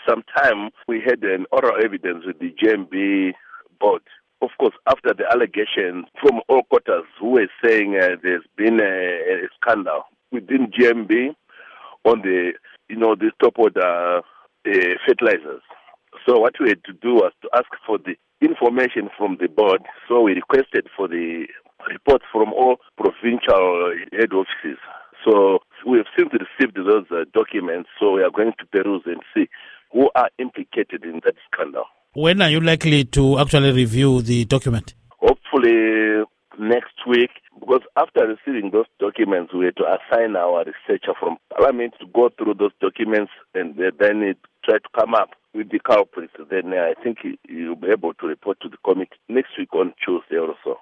some time, we had an oral evidence with the GMB board. Of course, after the allegations from all quarters who were saying there's been a scandal within GMB on the stop order fertilizers. So what we had to do was to ask for the information from the board. So we requested for the reports from all provincial head offices. So we have since received those documents, so we are going to peruse and see who are implicated in that scandal. When are you likely to actually review the document? Hopefully next week, because after receiving those documents, we had to assign our researcher from Parliament to go through those documents and then try to come up with the culprits. Then I think you'll be able to report to the committee next week on Tuesday or so.